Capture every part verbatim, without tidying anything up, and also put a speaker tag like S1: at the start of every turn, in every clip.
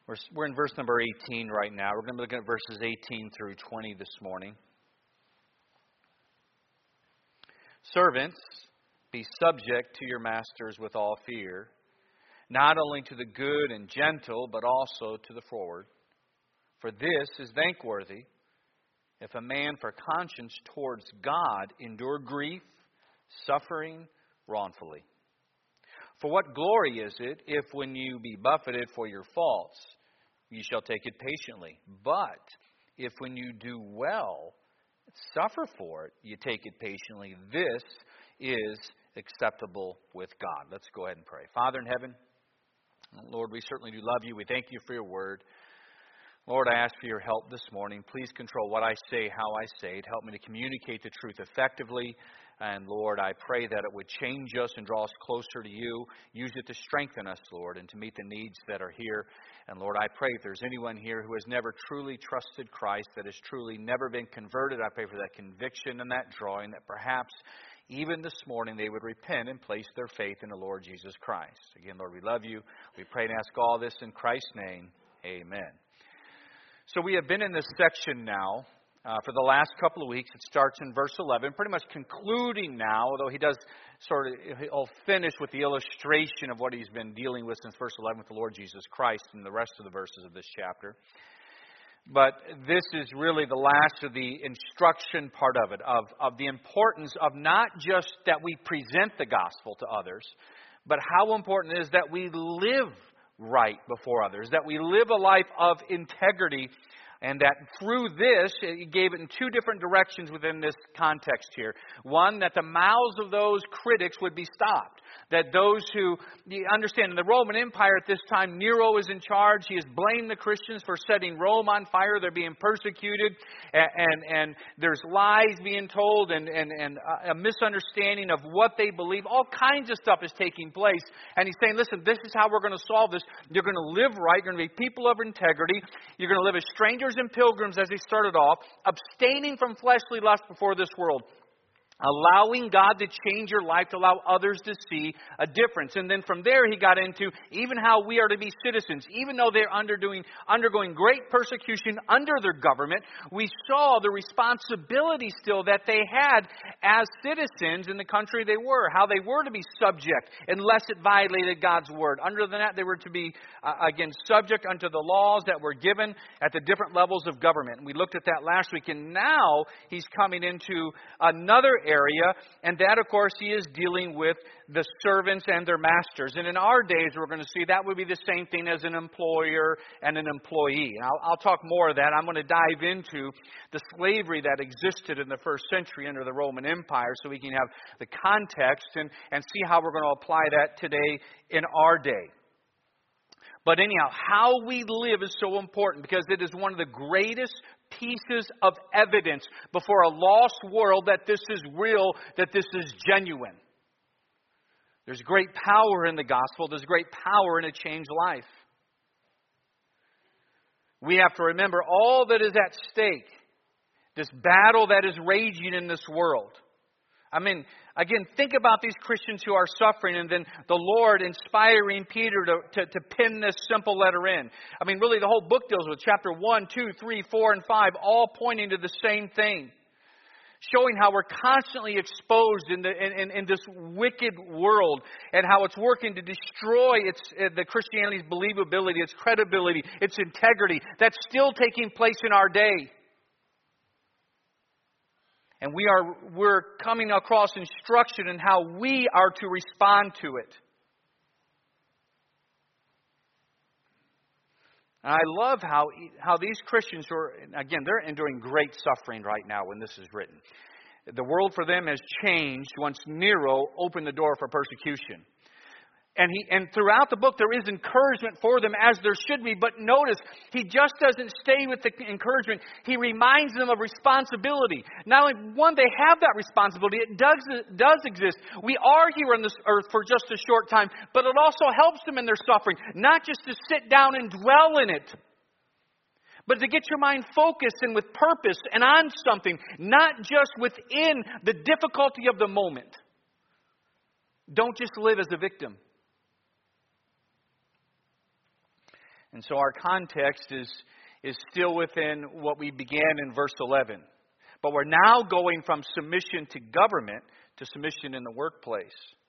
S1: We're, we're in verse number eighteen right now. We're going to look at verses eighteen through twenty this morning. Servants, be subject to your masters with all fear, not only to the good and gentle, but also to the froward. For this is thankworthy, if a man for conscience towards God endure grief, suffering wrongfully. For what glory is it, if when you be buffeted for your faults, you shall take it patiently? But if when you do well, suffer for it, you take it patiently, this is acceptable with God. Let's go ahead and pray. Father in heaven, Lord, we certainly do love you. We thank you for your word. Lord, I ask for your help this morning. Please control what I say, how I say it. Help me to communicate the truth effectively. And Lord, I pray that it would change us and draw us closer to you. Use it to strengthen us, Lord, and to meet the needs that are here. And Lord, I pray if there's anyone here who has never truly trusted Christ, that has truly never been converted, I pray for that conviction and that drawing, that perhaps even this morning they would repent and place their faith in the Lord Jesus Christ. Again, Lord, we love you. We pray and ask all this in Christ's name. Amen. So we have been in this section now uh, for the last couple of weeks. It starts in verse eleven, pretty much concluding now, although he does sort of, he'll finish with the illustration of what he's been dealing with since verse eleven with the Lord Jesus Christ and the rest of the verses of this chapter. But this is really the last of the instruction part of it, of, of the importance of not just that we present the gospel to others, but how important it is that we live right before others, that we live a life of integrity, and that through this, he gave it in two different directions within this context here. One, that the mouths of those critics would be stopped. That those who, you understand, in the Roman Empire at this time, Nero is in charge. He has blamed the Christians for setting Rome on fire. They're being persecuted. And, and, and there's lies being told and, and, and a misunderstanding of what they believe. All kinds of stuff is taking place. And he's saying, listen, this is how we're going to solve this. You're going to live right. You're going to be people of integrity. You're going to live as strangers and pilgrims, as he started off, abstaining from fleshly lust before this world. Allowing God to change your life, to allow others to see a difference. And then from there he got into even how we are to be citizens. Even though they're underdoing, undergoing great persecution under their government, we saw the responsibility still that they had as citizens in the country they were. How they were to be subject unless it violated God's word. Under that they were to be, uh, again, subject unto the laws that were given at the different levels of government. And we looked at that last week. And now he's coming into another area. Area, and that, of course, he is dealing with the servants and their masters. And in our days, we're going to see that would be the same thing as an employer and an employee. And I'll, I'll talk more of that. I'm going to dive into the slavery that existed in the first century under the Roman Empire so we can have the context and, and see how we're going to apply that today in our day. But anyhow, how we live is so important because it is one of the greatest pieces of evidence before a lost world that this is real, that this is genuine. There's great power in the gospel. There's great power in a changed life. We have to remember all that is at stake. This battle that is raging in this world. I mean, again, think about these Christians who are suffering and then the Lord inspiring Peter to, to, to pin this simple letter in. I mean, really the whole book deals with chapter one, two, three, four, and five, all pointing to the same thing. Showing how we're constantly exposed in, the, in, in, in this wicked world and how it's working to destroy its, uh, the Christianity's believability, its credibility, its integrity. That's still taking place in our day. And we are, we're coming across instruction in how we are to respond to it. And I love how, how these Christians who are, again, they're enduring great suffering right now when this is written. The world for them has changed once Nero opened the door for persecution. And he and throughout the book, there is encouragement for them as there should be. But notice, he just doesn't stay with the encouragement. He reminds them of responsibility. Not only, one, they have that responsibility. It does, does exist. We are here on this earth for just a short time. But it also helps them in their suffering. Not just to sit down and dwell in it. But to get your mind focused and with purpose and on something. Not just within the difficulty of the moment. Don't just live as a victim. And so our context is, is still within what we began in verse eleven. But we're now going from submission to government to submission in the workplace.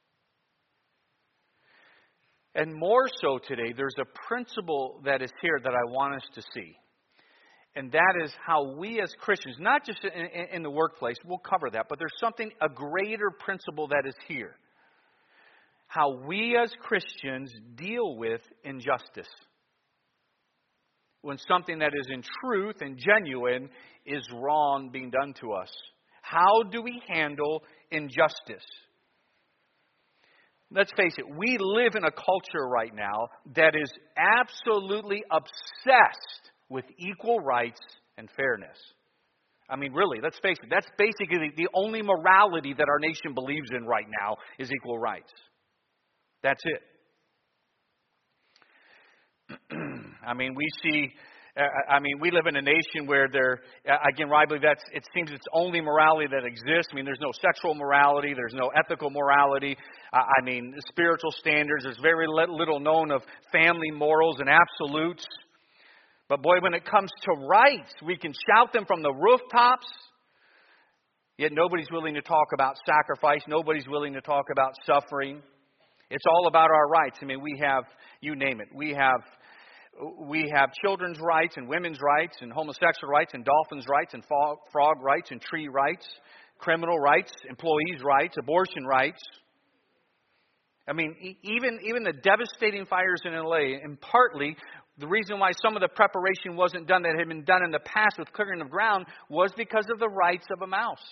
S1: And more so today, there's a principle that is here that I want us to see. And that is how we as Christians, not just in, in, in the workplace, we'll cover that, but there's something, a greater principle that is here. How we as Christians deal with injustice. When something that is in truth and genuine is wrong being done to us. How do we handle injustice? Let's face it, we live in a culture right now that is absolutely obsessed with equal rights and fairness. I mean, really, let's face it, that's basically the only morality that our nation believes in right now is equal rights. That's it. I mean, we see, uh, I mean, we live in a nation where there, uh, again, I believe that's, it seems it's only morality that exists. I mean, there's no sexual morality, there's no ethical morality. Uh, I mean, spiritual standards, there's very little known of family morals and absolutes. But boy, when it comes to rights, we can shout them from the rooftops, yet nobody's willing to talk about sacrifice, nobody's willing to talk about suffering. It's all about our rights. I mean, we have, you name it, we have we have children's rights and women's rights and homosexual rights and dolphins' rights and frog rights and tree rights, criminal rights, employees' rights, abortion rights. I mean, even, even the devastating fires in L A, and partly the reason why some of the preparation wasn't done that had been done in the past with clearing of ground was because of the rights of a mouse.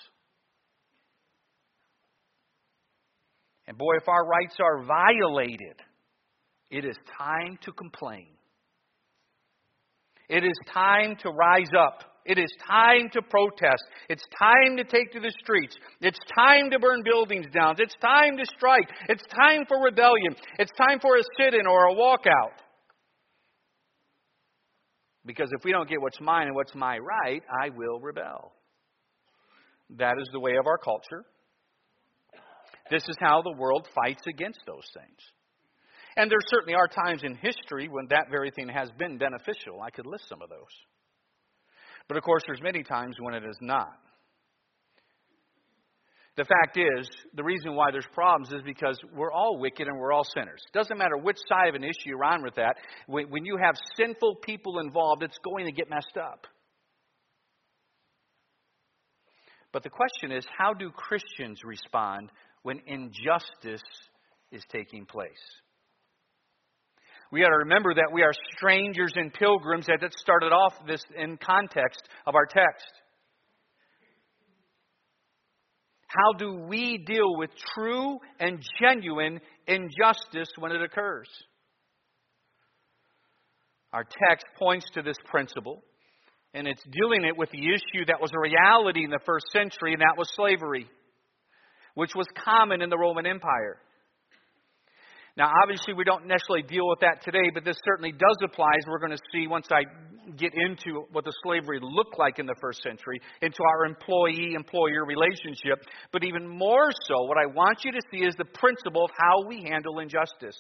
S1: And boy, if our rights are violated, it is time to complain. It is time to rise up. It is time to protest. It's time to take to the streets. It's time to burn buildings down. It's time to strike. It's time for rebellion. It's time for a sit-in or a walkout. Because if we don't get what's mine and what's my right, I will rebel. That is the way of our culture. This is how the world fights against those things. And there certainly are times in history when that very thing has been beneficial. I could list some of those. But of course, there's many times when it is not. The fact is, the reason why there's problems is because we're all wicked and we're all sinners. It doesn't matter which side of an issue you're on with that. When you have sinful people involved, it's going to get messed up. But the question is, how do Christians respond when injustice is taking place? We got to remember that we are strangers and pilgrims, as it started off this in context of our text. How do we deal with true and genuine injustice when it occurs? Our text points to this principle, and it's dealing it with the issue that was a reality in the first century, and that was slavery, which was common in the Roman Empire. Now, obviously, we don't necessarily deal with that today, but this certainly does apply, as we're going to see once I get into what the slavery looked like in the first century, into our employee-employer relationship. But even more so, what I want you to see is the principle of how we handle injustice.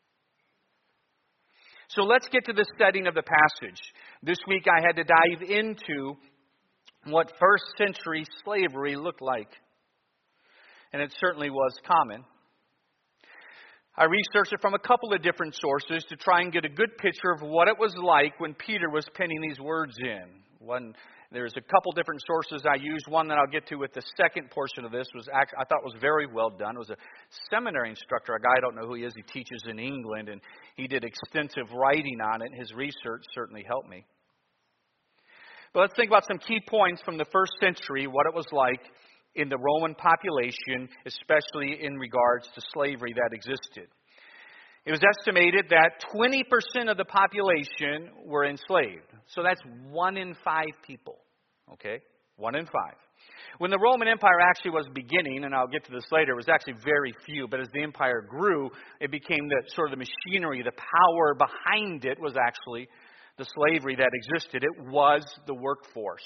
S1: So let's get to the setting of the passage. This week I had to dive into what first century slavery looked like. And it certainly was common. I researched it from a couple of different sources to try and get a good picture of what it was like when Peter was penning these words in. One, there's a couple different sources I used. One that I'll get to with the second portion of this was actually, I thought was very well done. It was a seminary instructor, a guy, I don't know who he is. He teaches in England, and he did extensive writing on it. His research certainly helped me. But let's think about some key points from the first century, what it was like in the Roman population, especially in regards to slavery that existed. It was estimated that twenty percent of the population were enslaved. So that's one in five people. Okay? One in five. When the Roman Empire actually was beginning, and I'll get to this later, it was actually very few. But as the empire grew, it became the sort of the machinery, the power behind it was actually the slavery that existed. It was the workforce.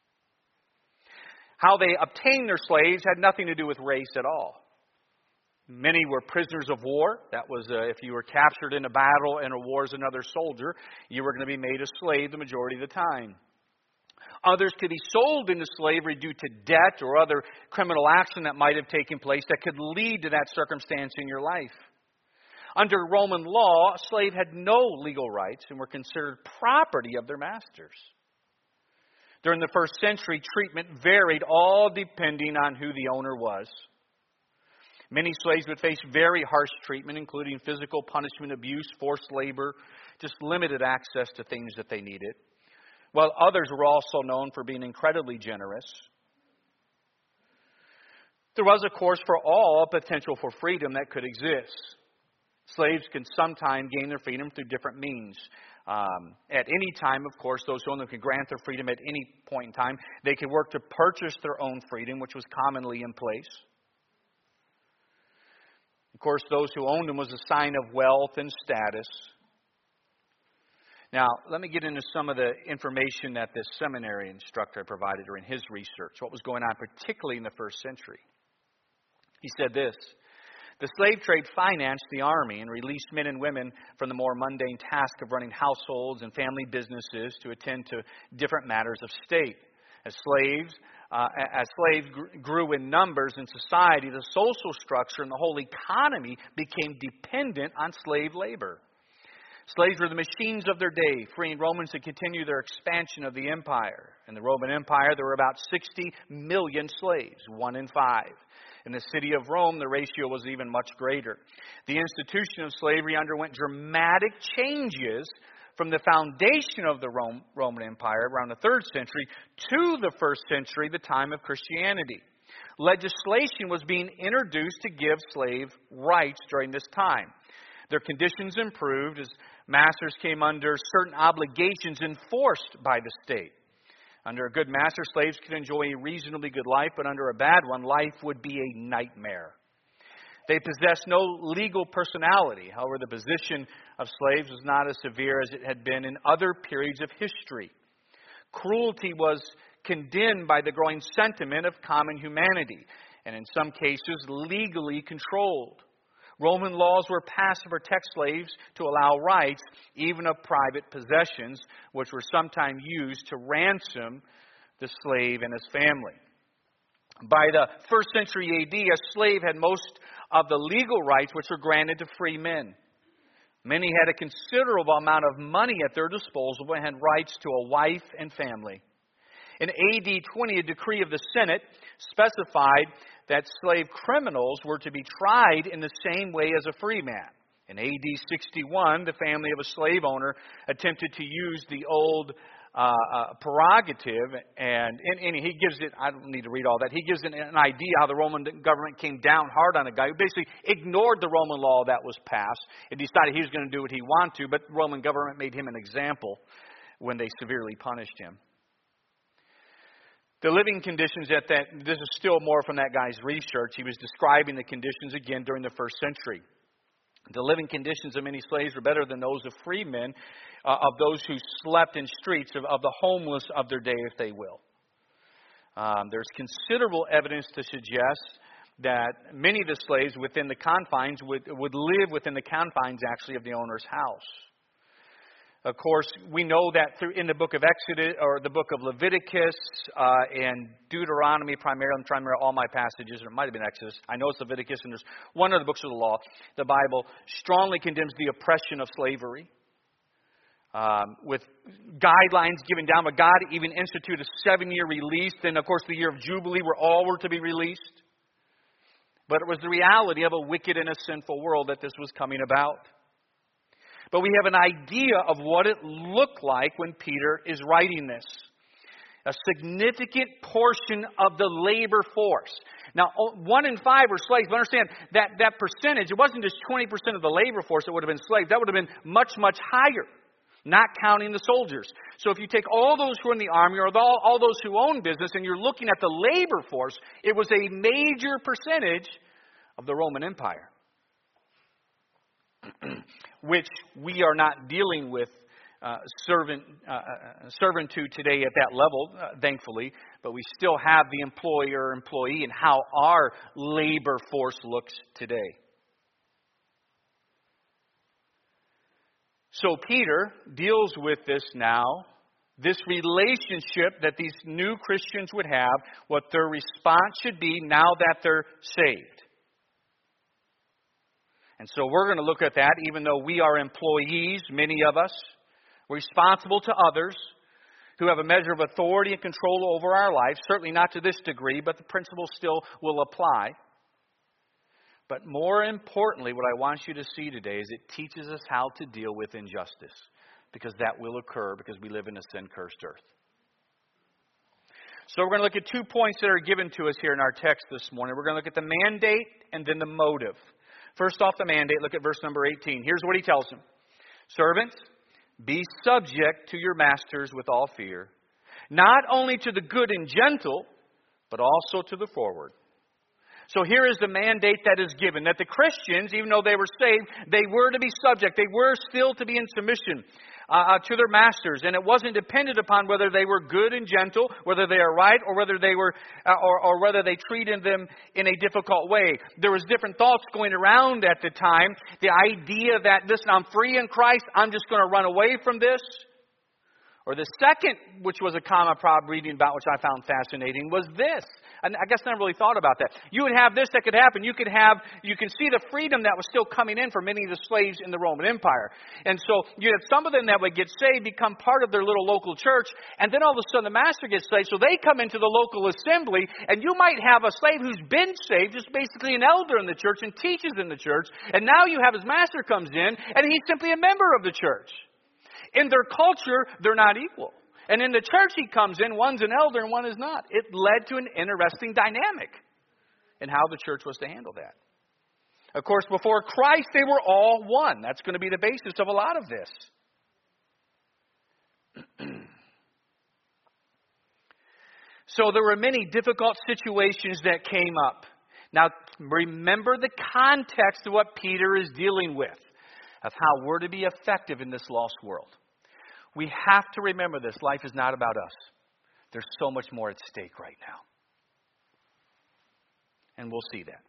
S1: How they obtained their slaves had nothing to do with race at all. Many were prisoners of war. That was uh, if you were captured in a battle and a war as another soldier, you were going to be made a slave the majority of the time. Others could be sold into slavery due to debt or other criminal action that might have taken place that could lead to that circumstance in your life. Under Roman law, a slave had no legal rights and were considered property of their masters. During the first century, treatment varied, all depending on who the owner was. Many slaves would face very harsh treatment, including physical punishment, abuse, forced labor, just limited access to things that they needed. While others were also known for being incredibly generous. There was, of course, for all, a potential for freedom that could exist. Slaves can sometimes gain their freedom through different means. Um, at any time, of course, those who own them could grant their freedom at any point in time. They could work to purchase their own freedom, which was commonly in place. Of course, those who owned them was a sign of wealth and status. Now, let me get into some of the information that this seminary instructor provided during his research, what was going on particularly in the first century. He said this: the slave trade financed the army and released men and women from the more mundane task of running households and family businesses to attend to different matters of state. As slaves, uh, as slaves grew in numbers in society, the social structure and the whole economy became dependent on slave labor. Slaves were the machines of their day, freeing Romans to continue their expansion of the empire. In the Roman Empire, there were about sixty million slaves, one in five. In the city of Rome, the ratio was even much greater. The institution of slavery underwent dramatic changes from the foundation of the Rome, Roman Empire around the third century to the first century, the time of Christianity. Legislation was being introduced to give slave rights during this time. Their conditions improved as masters came under certain obligations enforced by the state. Under a good master, slaves could enjoy a reasonably good life, but under a bad one, life would be a nightmare. They possessed no legal personality. However, the position of slaves was not as severe as it had been in other periods of history. Cruelty was condemned by the growing sentiment of common humanity, and in some cases, legally controlled. Roman laws were passed to protect slaves to allow rights, even of private possessions, which were sometimes used to ransom the slave and his family. By the first century A D, a slave had most of the legal rights which were granted to free men. Many had a considerable amount of money at their disposal and had rights to a wife and family. In A D twenty, a decree of the Senate specified that slave criminals were to be tried in the same way as a free man. In A D sixty-one, the family of a slave owner attempted to use the old uh, uh, prerogative, and, and, and he gives it, I don't need to read all that, he gives it an idea how the Roman government came down hard on a guy who basically ignored the Roman law that was passed and decided he was going to do what he wanted to, but the Roman government made him an example when they severely punished him. The living conditions at that, this is still more from that guy's research. He was describing the conditions again during the first century. The living conditions of many slaves were better than those of free men, uh, of those who slept in streets, of, of the homeless of their day, if they will. Um, there's considerable evidence to suggest that many of the slaves within the confines would, would live within the confines, actually, of the owner's house. Of course, we know that through in the book of Exodus, or the book of Leviticus uh, and Deuteronomy, primarily, I'm trying to remember all my passages, or it might have been Exodus. I know it's Leviticus, and there's one of the books of the law. The Bible strongly condemns the oppression of slavery, um, with guidelines given down. But God even instituted a seven-year release. Then, of course, the year of Jubilee, where all were to be released. But it was the reality of a wicked and a sinful world that this was coming about. But we have an idea of what it looked like when Peter is writing this. A significant portion of the labor force. Now, one in five were slaves, but understand that that percentage, it wasn't just twenty percent of the labor force that would have been slaves. That would have been much, much higher, not counting the soldiers. So if you take all those who are in the army or all, all those who own business and you're looking at the labor force, it was a major percentage of the Roman Empire. Which we are not dealing with uh, servant uh, servitude today at that level, uh, thankfully, but we still have the employer-employee and how our labor force looks today. So Peter deals with this now, this relationship that these new Christians would have, what their response should be now that they're saved. And so we're going to look at that, even though we are employees, many of us, responsible to others, who have a measure of authority and control over our lives. Certainly not to this degree, but the principle still will apply. But more importantly, what I want you to see today is it teaches us how to deal with injustice. Because that will occur because we live in a sin-cursed earth. So we're going to look at two points that are given to us here in our text this morning. We're going to look at the mandate and then the motive. First off, the mandate. Look at verse number eighteen. Here's what he tells them. Servants, be subject to your masters with all fear, not only to the good and gentle, but also to the forward. So here is the mandate that is given, that the Christians, even though they were saved, they were to be subject. They were still to be in submission uh, to their masters. And it wasn't dependent upon whether they were good and gentle, whether they are right, or whether they were, uh, or, or whether they treated them in a difficult way. There was different thoughts going around at the time. The idea that, listen, I'm free in Christ, I'm just going to run away from this. Or the second, which was a common proverb reading about, which I found fascinating, was this. And I guess I never really thought about that. You would have this that could happen. You could have, you can see the freedom that was still coming in for many of the slaves in the Roman Empire. And so you had some of them that would get saved, become part of their little local church, and then all of a sudden the master gets saved. So they come into the local assembly, and you might have a slave who's been saved, just basically an elder in the church and teaches in the church. And now you have his master comes in, and he's simply a member of the church. In their culture, they're not equal. And in the church he comes in, one's an elder and one is not. It led to an interesting dynamic in how the church was to handle that. Of course, before Christ, they were all one. That's going to be the basis of a lot of this. So there were many difficult situations that came up. Now, remember the context of what Peter is dealing with, of how we're to be effective in this lost world. We have to remember this. Life is not about us. There's so much more at stake right now. And we'll see that.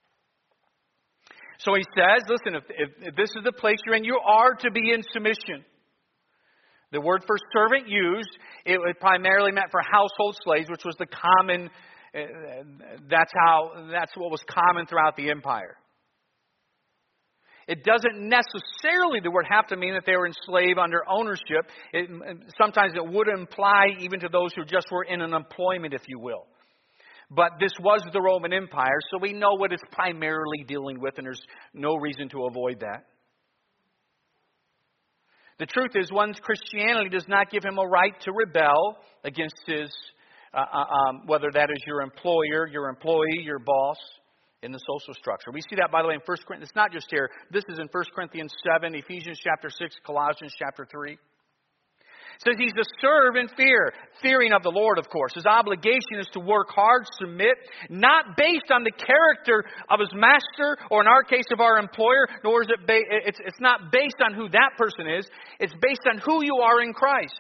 S1: So he says, listen, if, if, if this is the place you're in, you are to be in submission. The word for servant used, it primarily meant for household slaves, which was the common, uh, that's how, that's what was common throughout the empire. It doesn't necessarily, the word have to mean that they were enslaved under ownership. It, sometimes it would imply even to those who just were in an employment, if you will. But this was the Roman Empire, so we know what it's primarily dealing with, and there's no reason to avoid that. The truth is, one's Christianity does not give him a right to rebel against his, uh, um, whether that is your employer, your employee, your boss, in the social structure. We see that, by the way, in First Corinthians. It's not just here. This is in First Corinthians seven, Ephesians chapter six, Colossians chapter three. It says he's to serve in fear, fearing of the Lord, of course. His obligation is to work hard, submit, not based on the character of his master, or in our case of our employer, nor is it ba- it's, it's not based on who that person is. It's based on who you are in Christ.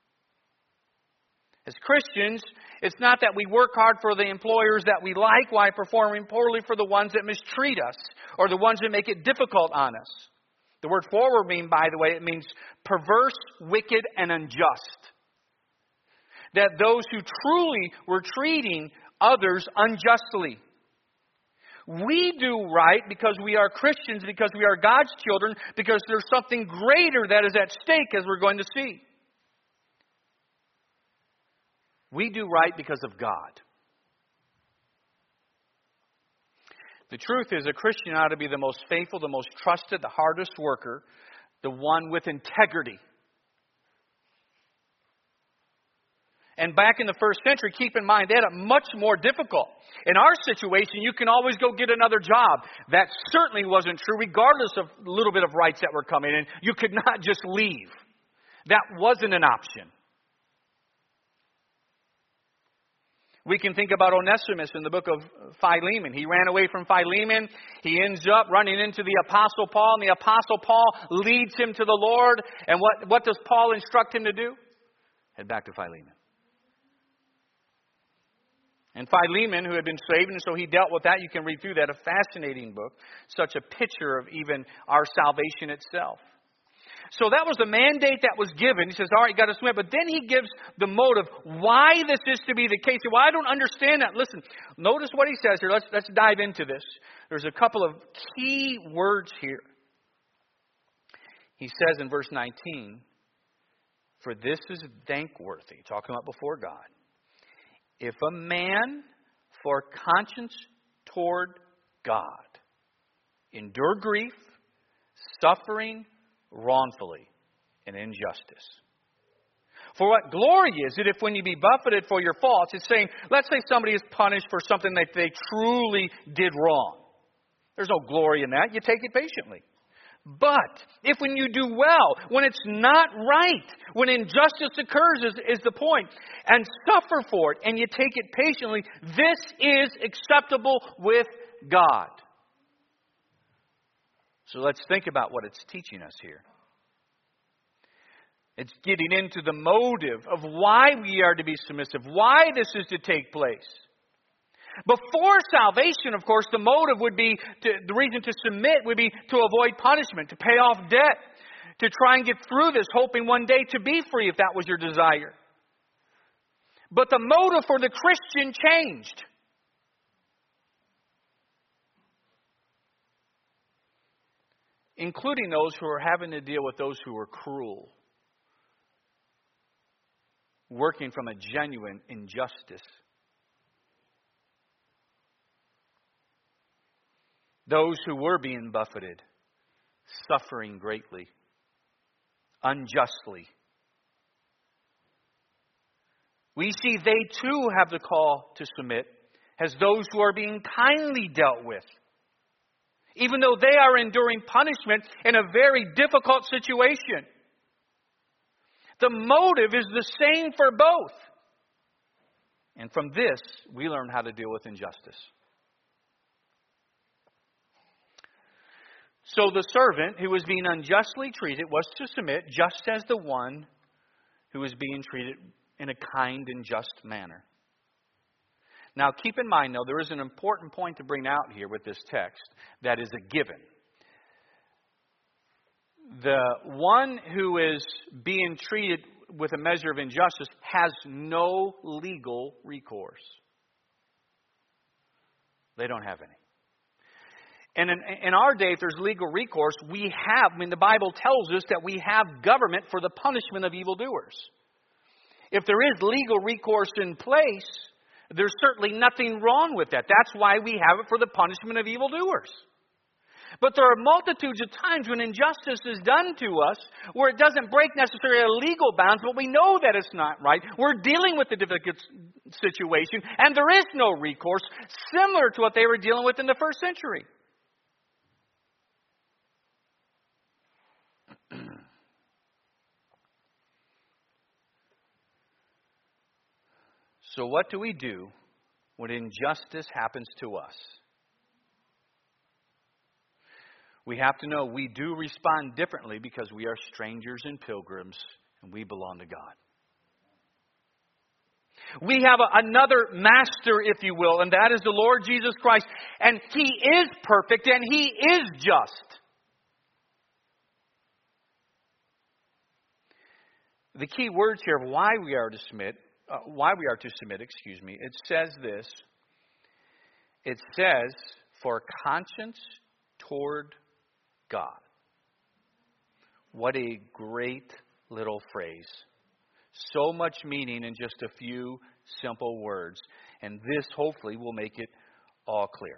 S1: As Christians, it's not that we work hard for the employers that we like while performing poorly for the ones that mistreat us or the ones that make it difficult on us. The word forward mean, by the way, it means perverse, wicked, and unjust. That those who truly were treating others unjustly. We do right because we are Christians, because we are God's children, because there's something greater that is at stake, as we're going to see. We do right because of God. The truth is, a Christian ought to be the most faithful, the most trusted, the hardest worker, the one with integrity. And back in the first century, keep in mind, they had it much more difficult. In our situation, you can always go get another job. That certainly wasn't true, regardless of a little bit of rights that were coming in. You could not just leave. That wasn't an option. We can think about Onesimus in the book of Philemon. He ran away from Philemon. He ends up running into the Apostle Paul, and the Apostle Paul leads him to the Lord. And what, what does Paul instruct him to do? Head back to Philemon. And Philemon, who had been saved, and so he dealt with that. You can read through that. A fascinating book. Such a picture of even our salvation itself. So that was the mandate that was given. He says, all right, you got to submit. But then he gives the motive why this is to be the case. Well, I don't understand that. Listen, notice what he says here. Let's, let's dive into this. There's a couple of key words here. He says in verse nineteen, for this is thankworthy, talking about before God, if a man for conscience toward God endure grief, suffering wrongfully, and injustice. For what glory is it if when you be buffeted for your faults, it's saying, let's say somebody is punished for something that they truly did wrong. There's no glory in that. You take it patiently. But if when you do well, when it's not right, when injustice occurs is, is the point, and suffer for it, and you take it patiently, this is acceptable with God. So let's think about what it's teaching us here. It's getting into the motive of why we are to be submissive, why this is to take place. Before salvation, of course, the motive would be, to, the reason to submit would be to avoid punishment, to pay off debt, to try and get through this, hoping one day to be free if that was your desire. But the motive for the Christian changed. Including those who are having to deal with those who are cruel, working from a genuine injustice. Those who were being buffeted, suffering greatly, unjustly. We see they too have the call to submit as those who are being kindly dealt with, even though they are enduring punishment in a very difficult situation. The motive is the same for both. And from this, we learn how to deal with injustice. So the servant who was being unjustly treated was to submit just as the one who was being treated in a kind and just manner. Now keep in mind, though, there is an important point to bring out here with this text that is a given. The one who is being treated with a measure of injustice has no legal recourse. They don't have any. And in, in our day, if there's legal recourse, we have, I mean, the Bible tells us that we have government for the punishment of evildoers. If there is legal recourse in place, there's certainly nothing wrong with that. That's why we have it for the punishment of evildoers. But there are multitudes of times when injustice is done to us where it doesn't break necessarily a legal bounds, but we know that it's not right. We're dealing with a difficult situation, and there is no recourse, similar to what they were dealing with in the first century. So what do we do when injustice happens to us? We have to know we do respond differently because we are strangers and pilgrims and we belong to God. We have a, another master, if you will, and that is the Lord Jesus Christ. And He is perfect and He is just. The key words here of why we are to submit Uh, why we are to submit, excuse me, it says this. It says, for conscience toward God. What a great little phrase. So much meaning in just a few simple words. And this hopefully will make it all clear.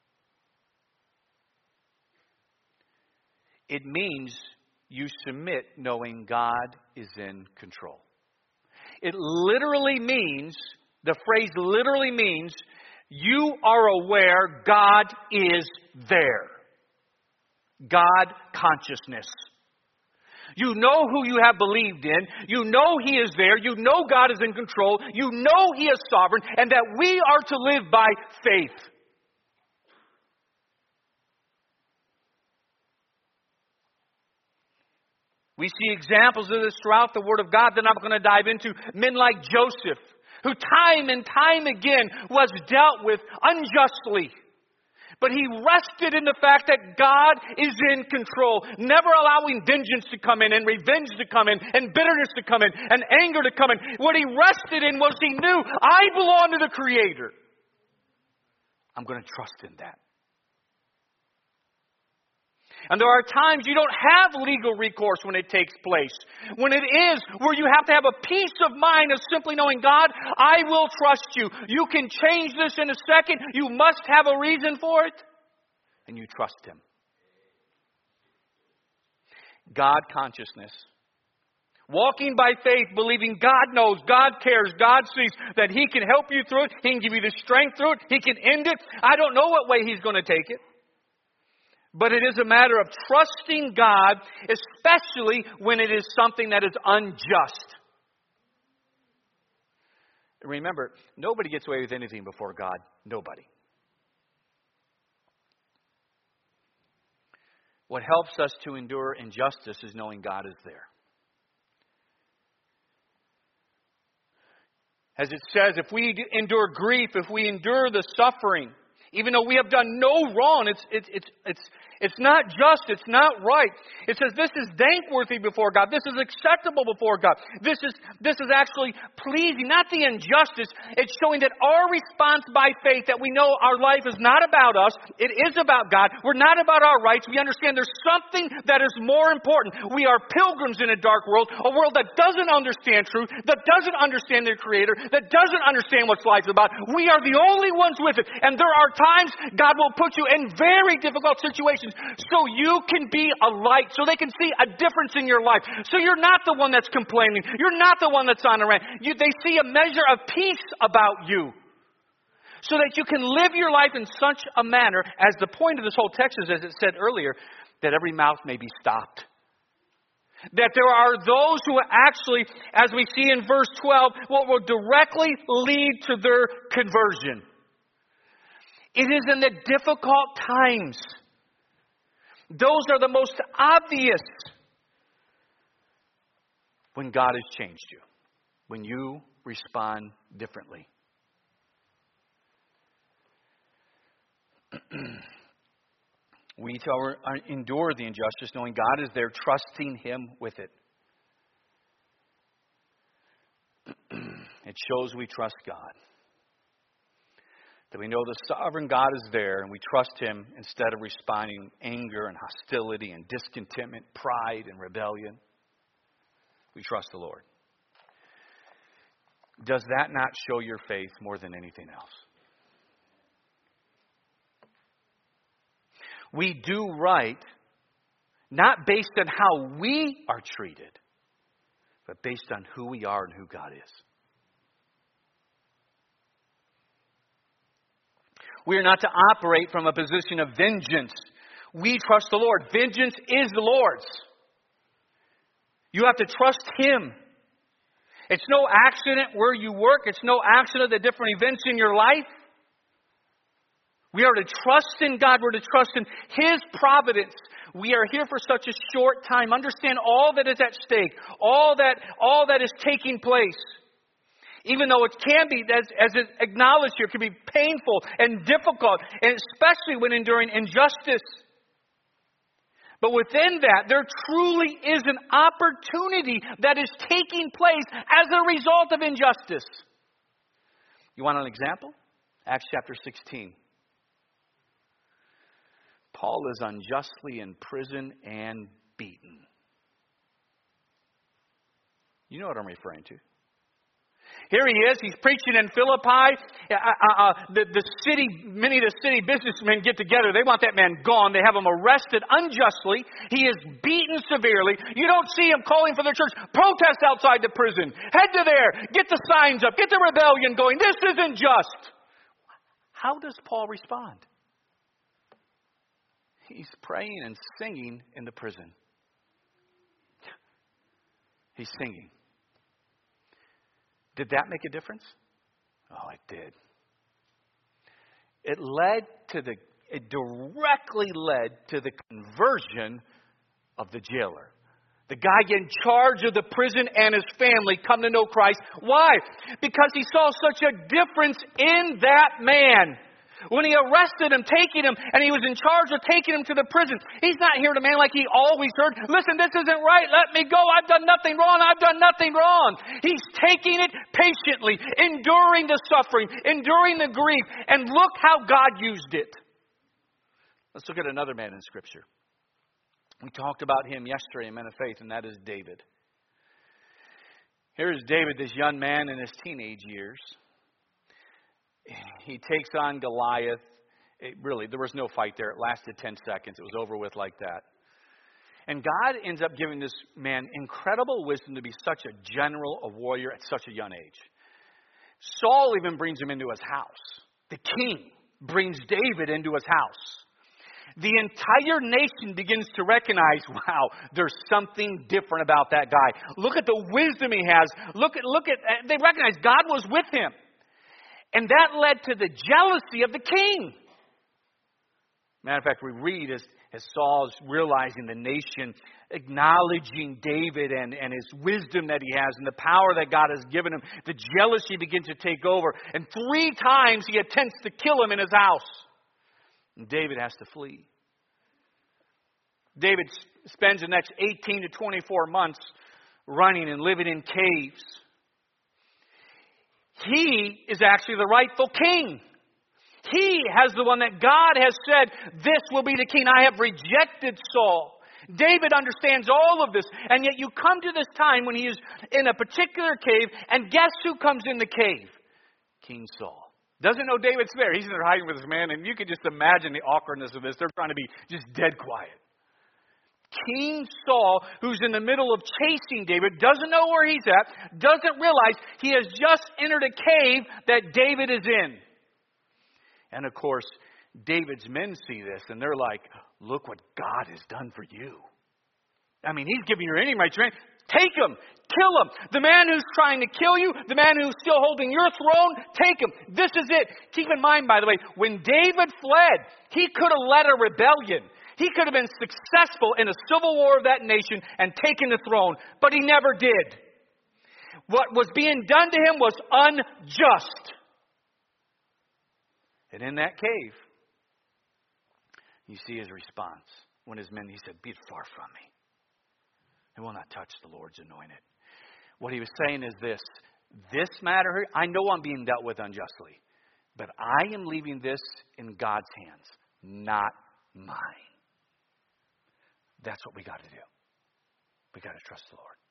S1: It means you submit knowing God is in control. It literally means, the phrase literally means, you are aware God is there. God consciousness. You know who you have believed in. You know He is there. You know God is in control. You know He is sovereign. And that we are to live by faith. We see examples of this throughout the Word of God that I'm not going to dive into. Men like Joseph, who time and time again was dealt with unjustly. But he rested in the fact that God is in control, never allowing vengeance to come in and revenge to come in and bitterness to come in and anger to come in. What he rested in was he knew, I belong to the Creator. I'm going to trust in that. And there are times you don't have legal recourse when it takes place. When it is where you have to have a peace of mind of simply knowing, God, I will trust you. You can change this in a second. You must have a reason for it. And you trust Him. God consciousness. Walking by faith, believing God knows, God cares, God sees, that He can help you through it. He can give you the strength through it. He can end it. I don't know what way He's going to take it. But it is a matter of trusting God, especially when it is something that is unjust. Remember, nobody gets away with anything before God. Nobody. What helps us to endure injustice is knowing God is there. As it says, if we endure grief, if we endure the suffering, even though we have done no wrong, it's it's it's it's it's not just, it's not right. It says this is thankworthy before God. This is acceptable before God. This is this is actually pleasing, not the injustice. It's showing that our response by faith, that we know our life is not about us. It is about God. We're not about our rights. We understand there's something that is more important. We are pilgrims in a dark world, a world that doesn't understand truth, that doesn't understand their Creator, that doesn't understand what life's about. We are the only ones with it. And there are times God will put you in very difficult situations so you can be a light, so they can see a difference in your life. So you're not the one that's complaining. You're not the one that's on a rant. You, they see a measure of peace about you so that you can live your life in such a manner, as the point of this whole text is, as it said earlier, that every mouth may be stopped. That there are those who actually, as we see in verse twelve, what will directly lead to their conversion. It is in the difficult times. Those are the most obvious when God has changed you. When you respond differently. We endure the injustice knowing God is there, trusting Him with it. It shows we trust God. That we know the sovereign God is there and we trust Him instead of responding anger and hostility and discontentment, pride and rebellion. We trust the Lord. Does that not show your faith more than anything else? We do right, not based on how we are treated, but based on who we are and who God is. We are not to operate from a position of vengeance. We trust the Lord. Vengeance is the Lord's. You have to trust Him. It's no accident where you work. It's no accident the different events in your life. We are to trust in God. We're to trust in His providence. We are here for such a short time. Understand all that is at stake. All that, all that is taking place. Even though it can be, as, as it acknowledged here, can be painful and difficult, and especially when enduring injustice. But within that, there truly is an opportunity that is taking place as a result of injustice. You want an example? Acts chapter sixteen. Paul is unjustly in prison and beaten. You know what I'm referring to. Here he is. He's preaching in Philippi. Uh, uh, uh, the, the city, many of the city businessmen get together. They want that man gone. They have him arrested unjustly. He is beaten severely. You don't see him calling for the church. Protest outside the prison. Head to there. Get the signs up. Get the rebellion going. This isn't just. How does Paul respond? He's praying and singing in the prison. He's singing. Did that make a difference? Oh, it did. It led to the, it directly led to the conversion of the jailer. The guy in charge of the prison and his family come to know Christ. Why? Because he saw such a difference in that man. When he arrested him, taking him, and he was in charge of taking him to the prison, he's not here to man like he always heard, listen, this isn't right, let me go, I've done nothing wrong, I've done nothing wrong. He's taking it patiently, enduring the suffering, enduring the grief, and look how God used it. Let's look at another man in Scripture. We talked about him yesterday in Men of Faith, and that is David. Here is David, this young man in his teenage years. He takes on Goliath. It really, there was no fight there. It lasted ten seconds. It was over with like that. And God ends up giving this man incredible wisdom to be such a general, a warrior at such a young age. Saul even brings him into his house. The king brings David into his house. The entire nation begins to recognize, wow, there's something different about that guy. Look at the wisdom he has. Look at, look at, they recognize God was with him. And that led to the jealousy of the king. Matter of fact, we read as, as Saul's realizing the nation, acknowledging David and, and his wisdom that he has and the power that God has given him, the jealousy begins to take over. And three times he attempts to kill him in his house. And David has to flee. David spends the next eighteen to twenty-four months running and living in caves. He is actually the rightful king. He has the one that God has said, this will be the king. I have rejected Saul. David understands all of this. And yet you come to this time when he is in a particular cave. And guess who comes in the cave? King Saul. Doesn't know David's there. He's in there hiding with his man. And you can just imagine the awkwardness of this. They're trying to be just dead quiet. King Saul, who's in the middle of chasing David, doesn't know where he's at, doesn't realize he has just entered a cave that David is in. And of course, David's men see this and they're like, look what God has done for you. I mean, he's giving you any right to take him, kill him. The man who's trying to kill you, the man who's still holding your throne, take him. This is it. Keep in mind, by the way, when David fled, he could have led a rebellion. He could have been successful in a civil war of that nation and taken the throne, but he never did. What was being done to him was unjust. And in that cave, you see his response. When his men, he said, be far from me. I will not touch the Lord's anointed. What he was saying is this. This matter, I know I'm being dealt with unjustly. But I am leaving this in God's hands, not mine. That's what we got to do. We got to trust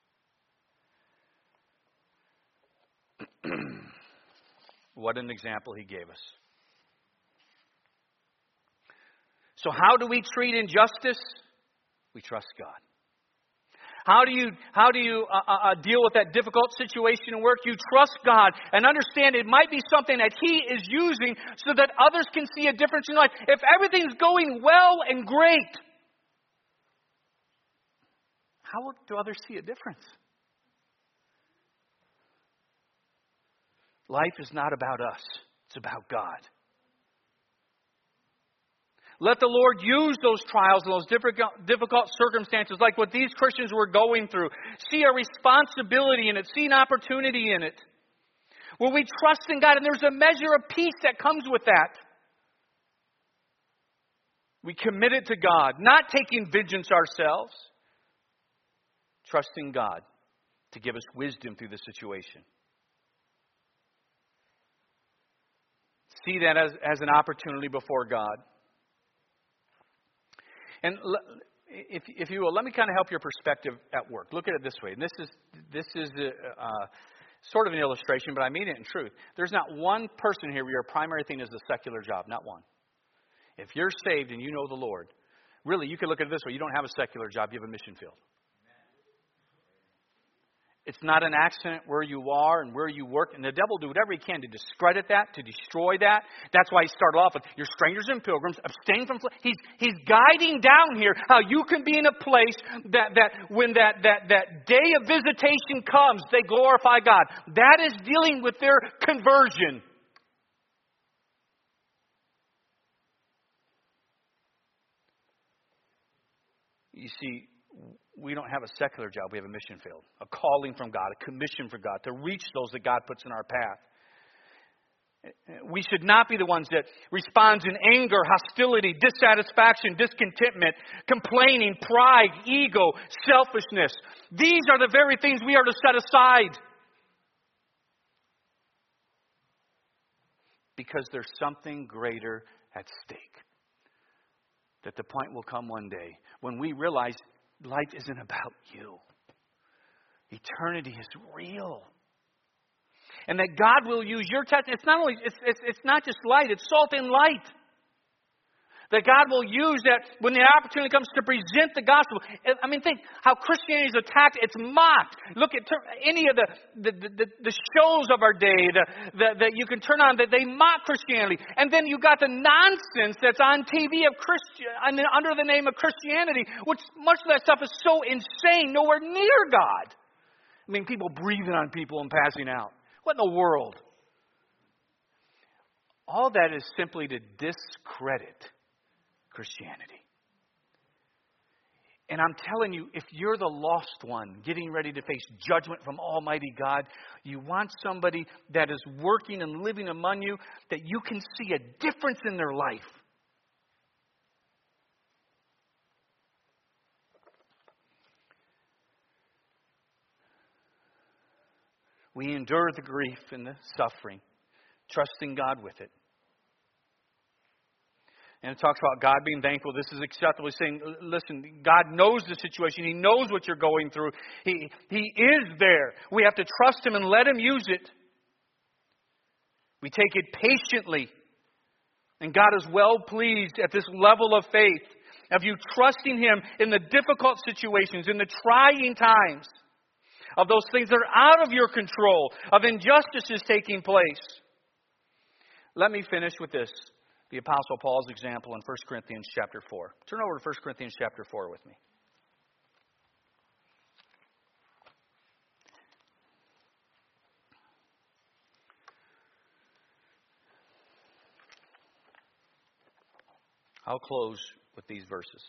S1: the Lord. What an example he gave us. So how do we treat injustice? We trust God. How do you how do you uh, uh, deal with that difficult situation in work? You trust God and understand it might be something that He is using so that others can see a difference in life. If everything's going well and great, how do others see a difference? Life is not about us. It's about God. Let the Lord use those trials and those difficult, difficult circumstances like what these Christians were going through. See a responsibility in it. See an opportunity in it. Where we trust in God and there's a measure of peace that comes with that. We commit it to God. Not taking vengeance ourselves. Trusting God to give us wisdom through the situation. See that as, as an opportunity before God. And if, if you will, let me kind of help your perspective at work. Look at it this way. And this is this is a, uh, sort of an illustration, but I mean it in truth. There's not one person here where your primary thing is a secular job. Not one. If you're saved and you know the Lord, really, you can look at it this way. You don't have a secular job. You have a mission field. It's not an accident where you are and where you work. And the devil will do whatever he can to discredit that, to destroy that. That's why he started off with, you're strangers and pilgrims, abstain from... Fl-. He's he's guiding down here how you can be in a place that, that when that, that, that day of visitation comes, they glorify God. That is dealing with their conversion. You see, we don't have a secular job. We have a mission field, a calling from God, a commission from God to reach those that God puts in our path. We should not be the ones that responds in anger, hostility, dissatisfaction, discontentment, complaining, pride, ego, selfishness. These are the very things we are to set aside. Because there's something greater at stake. That the point will come one day when we realize life isn't about you. Eternity is real. And that God will use your test. It's not only, it's, it's, it's not just light, it's salt and light. That God will use that when the opportunity comes to present the gospel. I mean, think how Christianity is attacked. It's mocked. Look at any of the, the, the, the shows of our day that that you can turn on, that they mock Christianity. And then you got the nonsense that's on T V of Christian under the name of Christianity, which much of that stuff is so insane, nowhere near God. I mean, people breathing on people and passing out. What in the world? All that is simply to discredit Christianity. And I'm telling you, if you're the lost one getting ready to face judgment from Almighty God, you want somebody that is working and living among you, that you can see a difference in their life. We endure the grief and the suffering, trusting God with it. And it talks about God being thankful. This is acceptable. He's saying, listen, God knows the situation. He knows what you're going through. He, he is there. We have to trust Him and let Him use it. We take it patiently. And God is well pleased at this level of faith, of you trusting Him in the difficult situations, in the trying times, of those things that are out of your control, of injustices taking place. Let me finish with this. The Apostle Paul's example in First Corinthians chapter four. Turn over to First Corinthians chapter four with me. I'll close with these verses.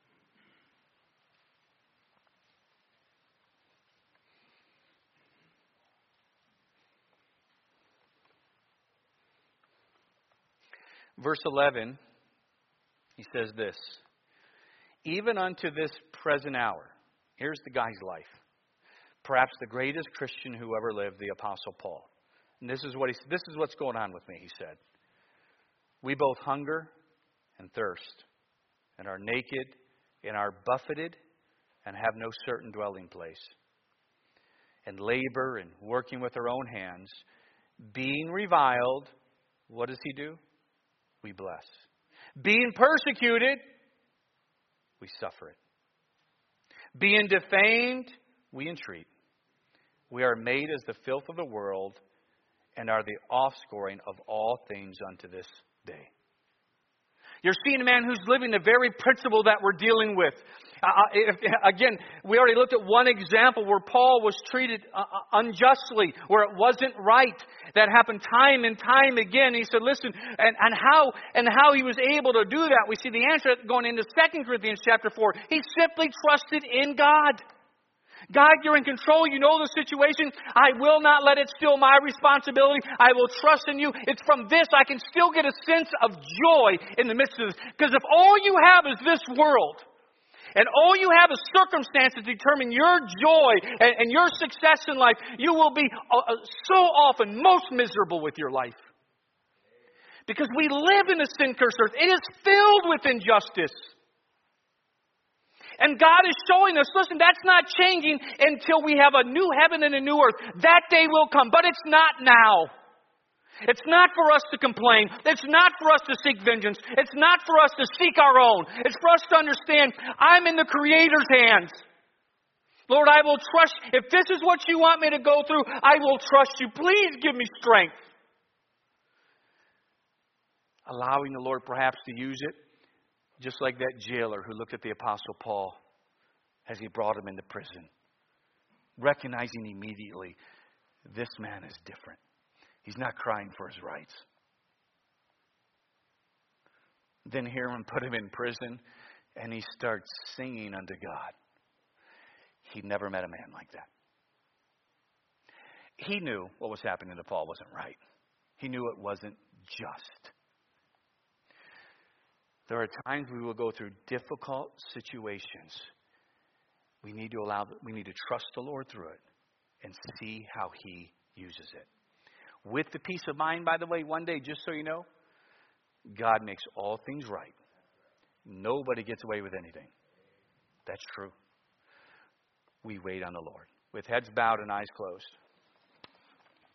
S1: Verse eleven, he says this. Even unto this present hour. Here's the guy's life. Perhaps the greatest Christian who ever lived, the Apostle Paul. And this is what he this is what's going on with me, he said. We both hunger and thirst, and are naked, and are buffeted, and have no certain dwelling place. And labor and working with our own hands, being reviled, what does he do? We bless. Being persecuted, we suffer it. Being defamed, we entreat. We are made as the filth of the world, and are the offscouring of all things unto this day. You're seeing a man who's living the very principle that we're dealing with. Uh, if, again, we already looked at one example where Paul was treated uh, unjustly, where it wasn't right. That happened time and time again. He said, listen, and, and how and how he was able to do that, we see the answer going into Second Corinthians chapter four. He simply trusted in God. God, you're in control. You know the situation. I will not let it steal my responsibility. I will trust in you. It's from this I can still get a sense of joy in the midst of this. Because if all you have is this world, and all you have is circumstances to determine your joy and, and your success in life, you will be uh, so often most miserable with your life. Because we live in a sin-cursed earth. It is filled with injustice. And God is showing us, listen, that's not changing until we have a new heaven and a new earth. That day will come, but it's not now. It's not for us to complain. It's not for us to seek vengeance. It's not for us to seek our own. It's for us to understand, I'm in the Creator's hands. Lord, I will trust. If this is what you want me to go through, I will trust you. Please give me strength. Allowing the Lord perhaps to use it. Just like that jailer who looked at the Apostle Paul as he brought him into prison. Recognizing immediately, this man is different. He's not crying for his rights. Then hear him put him in prison, and he starts singing unto God. He never met a man like that. He knew what was happening to Paul wasn't right. He knew it wasn't just. There are times we will go through difficult situations. We need to allow, we need to trust the Lord through it and see how He uses it. With the peace of mind, by the way, one day, just so you know, God makes all things right. Nobody gets away with anything. That's true. We wait on the Lord. With heads bowed and eyes closed.